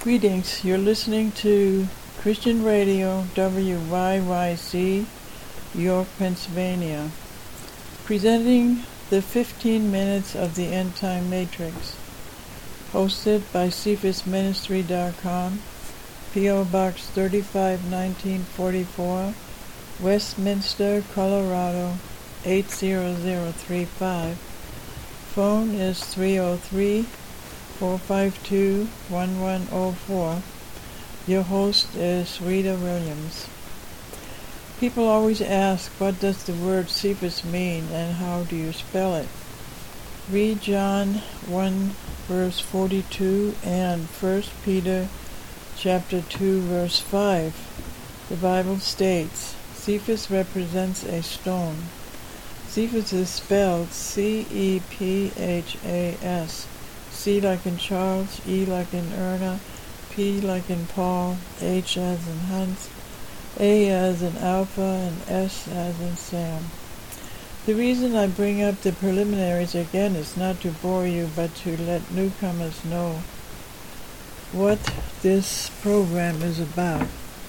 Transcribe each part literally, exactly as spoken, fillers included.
Greetings, you're listening to Christian Radio W Y Y C, York, Pennsylvania, presenting the fifteen minutes of the End Time Matrix, hosted by Cephas Ministry dot com, P O Box thirty-five nineteen forty-four, Westminster, Colorado eight zero zero three five. Phone is three oh three, four five two, one one oh four. Your host is Rita Williams. People always ask, what does the word Cephas mean and how do you spell it? Read John one verse forty-two and First Peter chapter two verse five. The Bible states, Cephas represents a stone. Cephas is spelled C E P H A S. C like in Charles, E like in Erna, P like in Paul, H as in Hans, A as in Alpha, and S as in Sam. The reason I bring up the preliminaries again is not to bore you, but to let newcomers know what this program is about.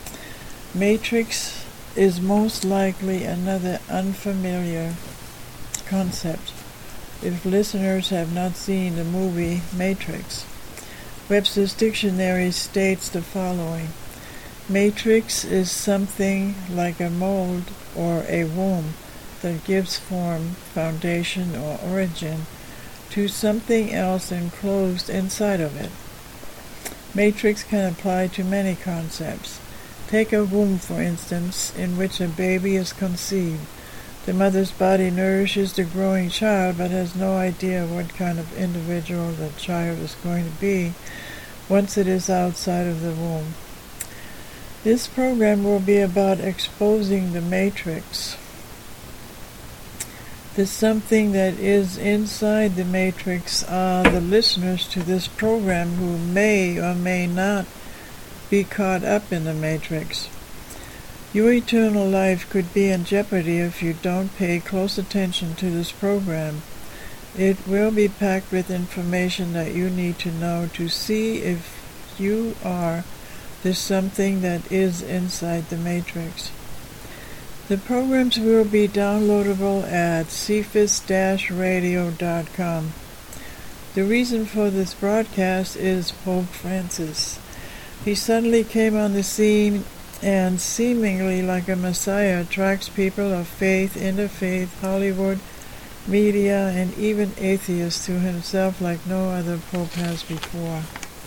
Matrix is most likely another unfamiliar concept if listeners have not seen the movie Matrix. Webster's Dictionary states the following: Matrix is something like a mold or a womb that gives form, foundation, or origin to something else enclosed inside of it. Matrix can apply to many concepts. Take a womb, for instance, in which a baby is conceived. The mother's body nourishes the growing child, but has no idea what kind of individual the child is going to be once it is outside of the womb. This program will be about exposing the matrix. The something that is inside the matrix are the listeners to this program who may or may not be caught up in the matrix. Your eternal life could be in jeopardy if you don't pay close attention to this program. It will be packed with information that you need to know to see if you are the something that is inside the matrix. The programs will be downloadable at cephas dash radio dot com. The reason for this broadcast is Pope Francis. He suddenly came on the scene and, seemingly like a messiah, attracts people of faith, interfaith, Hollywood, media, and even atheists to himself like no other pope has before.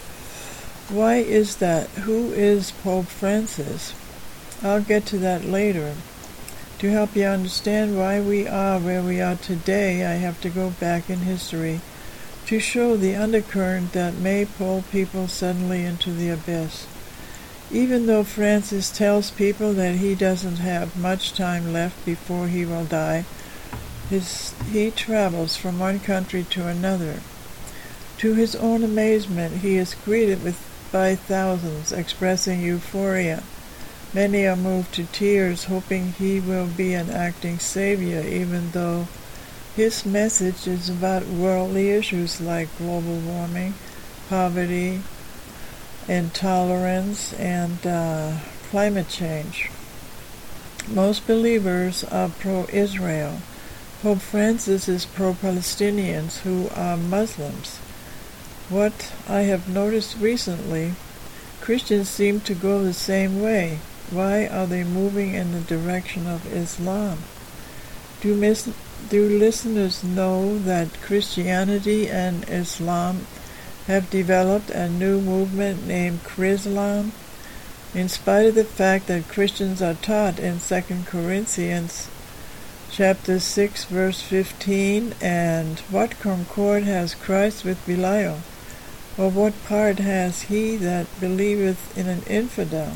Why is that? Who is Pope Francis? I'll get to that later. To help you understand why we are where we are today, I have to go back in history to show the undercurrent that may pull people suddenly into the abyss. Even though Francis tells people that he doesn't have much time left before he will die, his, he travels from one country to another. To his own amazement, he is greeted with by thousands expressing euphoria. Many are moved to tears, hoping he will be an acting savior, even though his message is about worldly issues like global warming, poverty, intolerance, and uh, climate change. Most believers are pro-Israel. Pope Francis is pro-Palestinians who are Muslims. What I have noticed recently, Christians seem to go the same way. Why are they moving in the direction of Islam? Do, mis- do listeners know that Christianity and Islam have developed a new movement named Chrislam? In spite of the fact that Christians are taught in Second Corinthians chapter six verse fifteen, and what concord has Christ with Belial? Or what part has he that believeth in an infidel?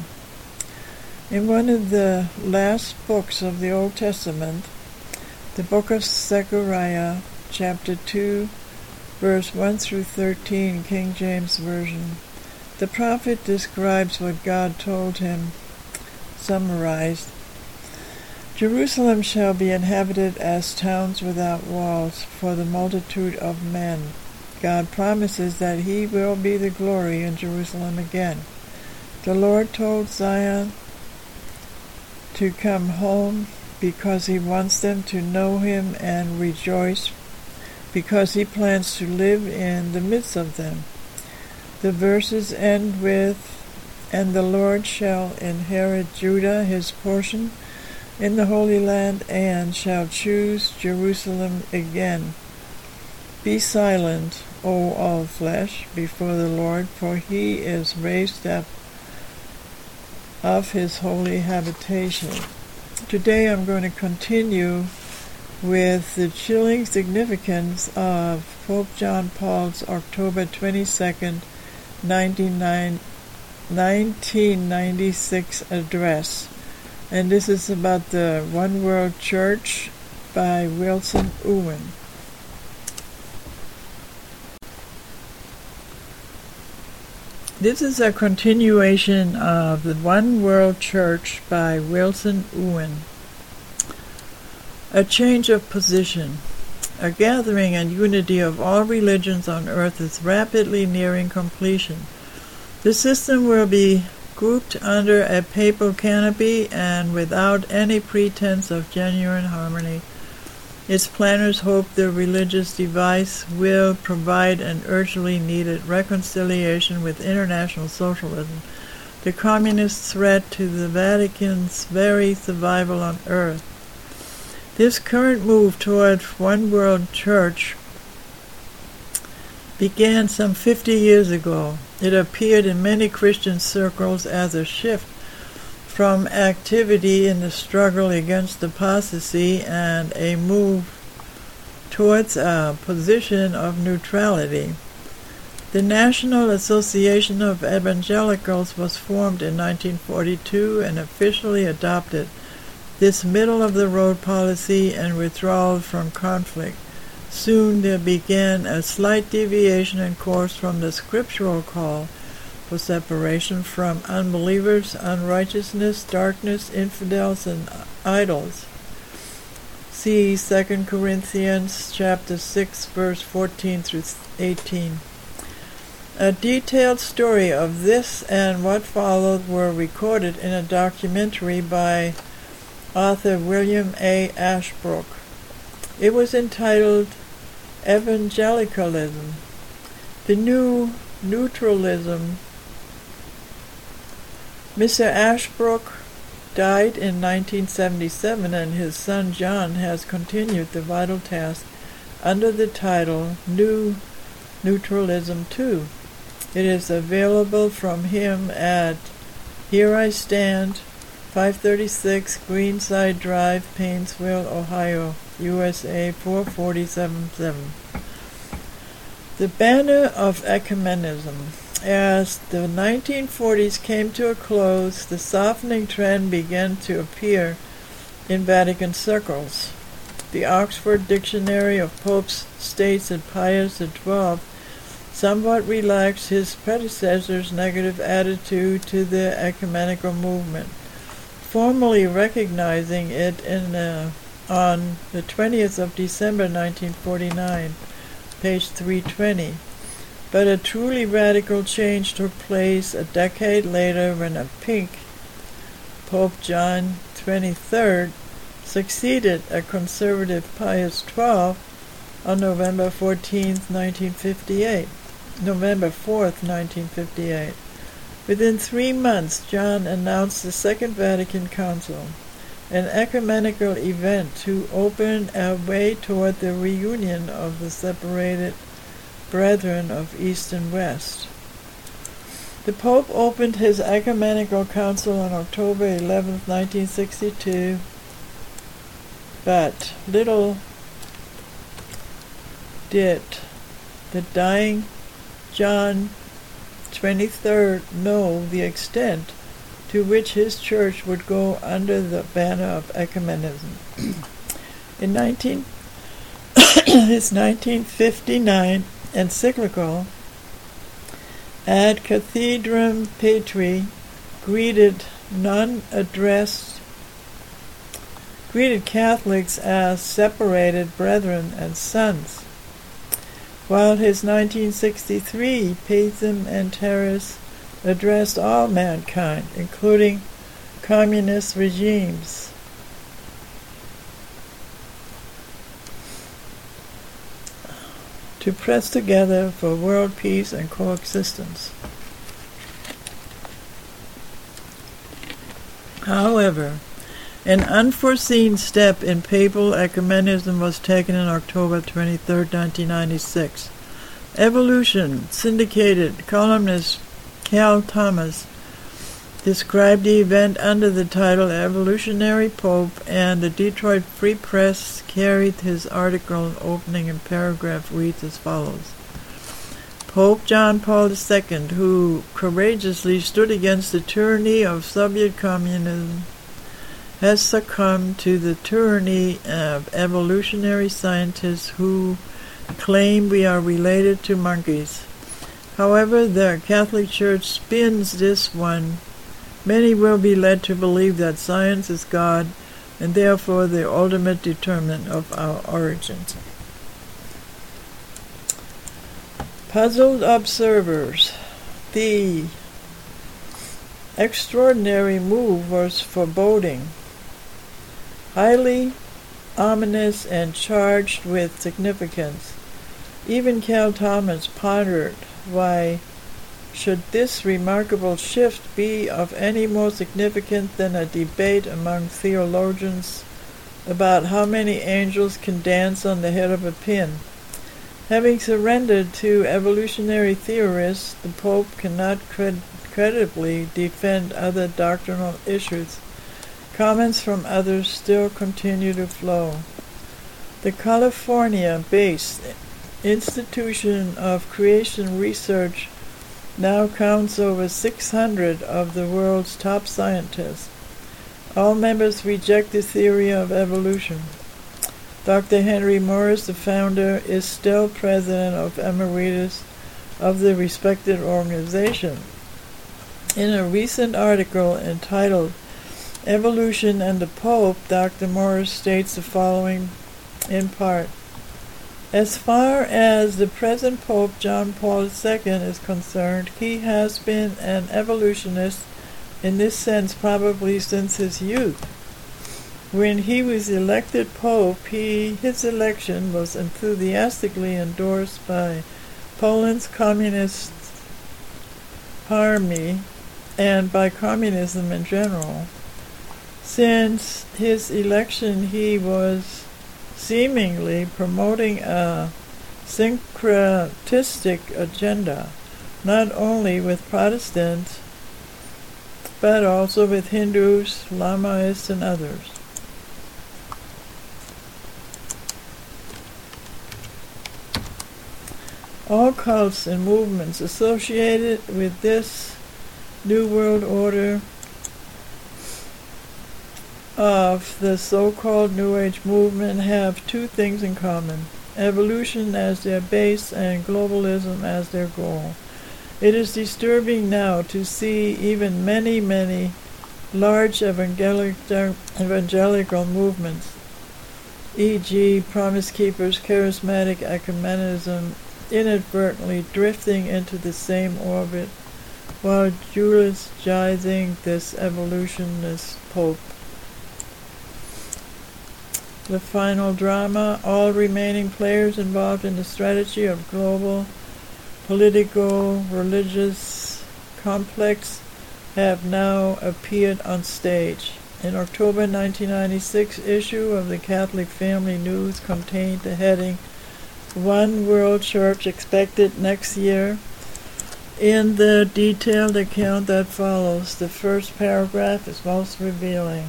In one of the last books of the Old Testament, the book of Zechariah, chapter two, verse one through thirteen, King James Version, the prophet describes what God told him, summarized. Jerusalem shall be inhabited as towns without walls for the multitude of men. God promises that he will be the glory in Jerusalem again. The Lord told Zion to come home because he wants them to know him and rejoice, because he plans to live in the midst of them. The verses end with, "And the Lord shall inherit Judah, his portion, in the Holy Land, and shall choose Jerusalem again. Be silent, O all flesh, before the Lord, for he is raised up of his holy habitation." Today I'm going to continue with the chilling significance of Pope John Paul's October twenty-second, nineteen ninety-six address. And this is about the One World Church by Wilson Owen. This is a continuation of the One World Church by Wilson Owen. A change of position. A gathering and unity of all religions on earth is rapidly nearing completion. The system will be grouped under a papal canopy and without any pretense of genuine harmony. Its planners hope the religious device will provide an urgently needed reconciliation with international socialism, the communist threat to the Vatican's very survival on earth. This current move toward one world church began some fifty years ago. It appeared in many Christian circles as a shift from activity in the struggle against apostasy and a move towards a position of neutrality. The National Association of Evangelicals was formed in nineteen forty-two and officially adopted this middle-of-the-road policy and withdrawal from conflict. Soon there began a slight deviation in course from the scriptural call for separation from unbelievers, unrighteousness, darkness, infidels, and idols. See Second Corinthians chapter six, verse fourteen through eighteen. A detailed story of this and what followed were recorded in a documentary by author William A. Ashbrook. It was entitled Evangelicalism, the New Neutralism. Mister Ashbrook died in nineteen seventy-seven, and his son John has continued the vital task under the title New Neutralism two. It is available from him at Here I Stand, five thirty-six Greenside Drive, Painesville, Ohio, U S A four four seven seven. The banner of ecumenism. As the nineteen forties came to a close, the softening trend began to appear in Vatican circles. The Oxford Dictionary of Popes states that Pius the twelfth somewhat relaxed his predecessor's negative attitude to the ecumenical movement, formally recognizing it in uh, on the twentieth of December nineteen forty-nine, page three twenty. But a truly radical change took place a decade later when a pink Pope John the twenty-third succeeded a conservative Pius the twelfth on November fourteenth, nineteen fifty-eight. November fourth, nineteen fifty-eight. Within three months, John announced the Second Vatican Council, an ecumenical event to open a way toward the reunion of the separated brethren of East and West. The Pope opened his ecumenical council on October eleventh, nineteen sixty-two, but little did the dying John the twenty-third know the extent to which his church would go under the banner of ecumenism. In nineteen, his nineteen fifty-nine encyclical Ad Cathedram Patri greeted non-addressed greeted Catholics as separated brethren and sons. while his nineteen sixty-three Pathum and Terrace addressed all mankind, including communist regimes. To press together for world peace and coexistence. However, an unforeseen step in papal ecumenism was taken on October twenty-third, nineteen ninety-six. Evolution syndicated columnist Cal Thomas described the event under the title Evolutionary Pope, and the Detroit Free Press carried his article opening in paragraph reads as follows. Pope John Paul the Second, who courageously stood against the tyranny of Soviet communism, has succumbed to the tyranny of evolutionary scientists who claim we are related to monkeys. However, the Catholic Church spins this one. Many will be led to believe that science is God and therefore the ultimate determinant of our origins. Puzzled observers. The extraordinary move was foreboding, highly ominous and charged with significance. Even Cal Thomas pondered, why should this remarkable shift be of any more significant than a debate among theologians about how many angels can dance on the head of a pin? Having surrendered to evolutionary theorists, the Pope cannot cred- credibly defend other doctrinal issues. Comments from others still continue to flow. The California-based Institution of Creation Research now counts over six hundred of the world's top scientists. All members reject the theory of evolution. Doctor Henry Morris, the founder, is still president of emeritus of the respected organization. In a recent article entitled Evolution and the Pope, Doctor Morris states the following in part. As far as the present Pope John Paul the Second is concerned, he has been an evolutionist in this sense probably since his youth. When he was elected Pope, he, his election was enthusiastically endorsed by Poland's Communist Party and by communism in general. Since his election, he was seemingly promoting a syncretistic agenda, not only with Protestants, but also with Hindus, Lamaists, and others. All cults and movements associated with this New World Order of the so-called New Age movement have two things in common: evolution as their base and globalism as their goal. It is disturbing now to see even many, many large evangelic, evangelical movements, for example Promise Keepers, Charismatic Ecumenism, inadvertently drifting into the same orbit while eulogizing this evolutionist Pope. The final drama, all remaining players involved in the strategy of global political, religious complex have now appeared on stage. An October nineteen ninety-six issue of the Catholic Family News contained the heading, One World Church Expected Next Year. In the detailed account that follows, the first paragraph is most revealing.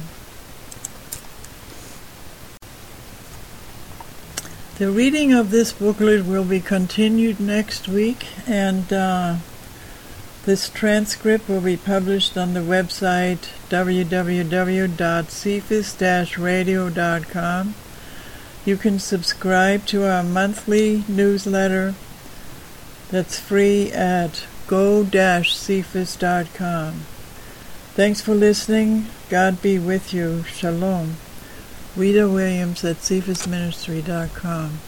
The reading of this booklet will be continued next week, and uh, this transcript will be published on the website w w w dot cephas dash radio dot com. You can subscribe to our monthly newsletter that's free at go dash cephas dot com. Thanks for listening. God be with you. Shalom. Rita Williams at cephas ministry dot com.